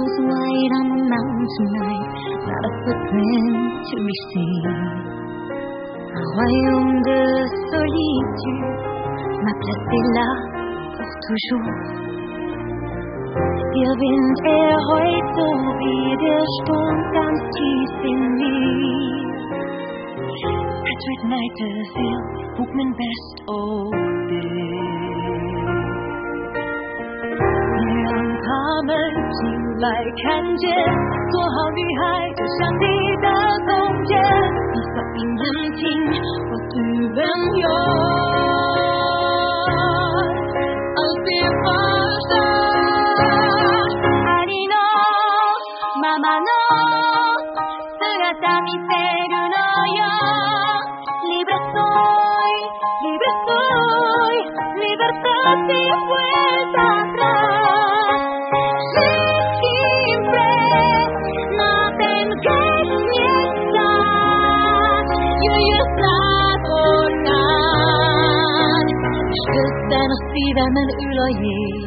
stars white on the mountain tonight, not a footprint to be seen. Un royaume de solitude m'a placé là pour toujours. Der Wind heute, wie der Sturm ganz tief in mir. Patrick Knighterfield, hoop mijn best op他们进来看见，做好女孩就像你的空间，你放映人听我剧本有I'll be fasterありのままの姿見せるのよ Libre soy, libre soy Libertad sin vuelta atrás Szívemen ül a jég.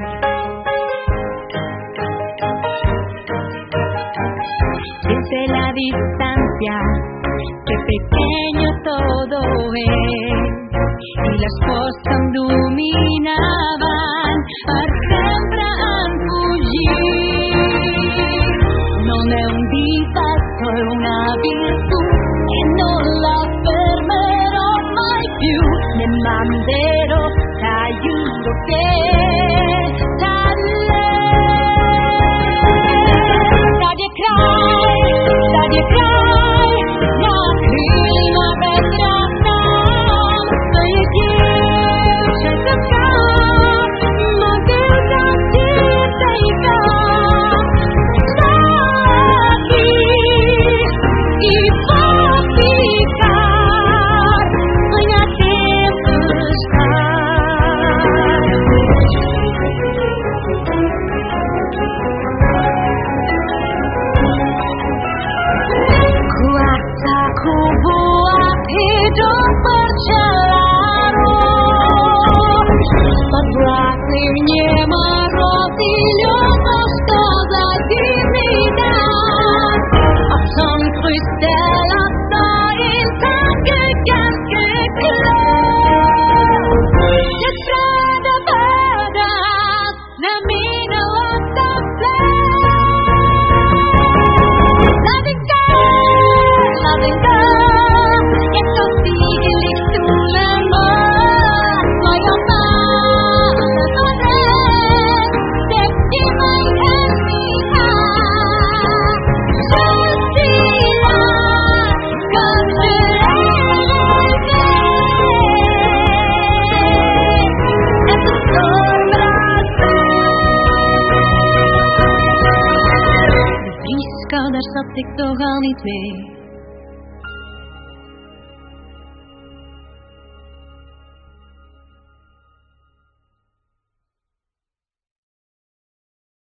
Desde la distancia, qué pequeño todo es. Y las cosas dominaban, per sempre en fugir. No me hundita, soy una virtud que no la fermerò mai più. Ne manderò t'aiuto che Stadie kraj, na krylna bezradna Stoję dziewczę tam, mogę dać ci sejka Lagi i popikar, stoj na tym Nie ma rozdzielenia, co za dziwna. A som krystela stojí také ganske klár. Je strada pada na minulosta Lavinka, je to stígili stůlema, moja Daar zat ik toch al niet mee.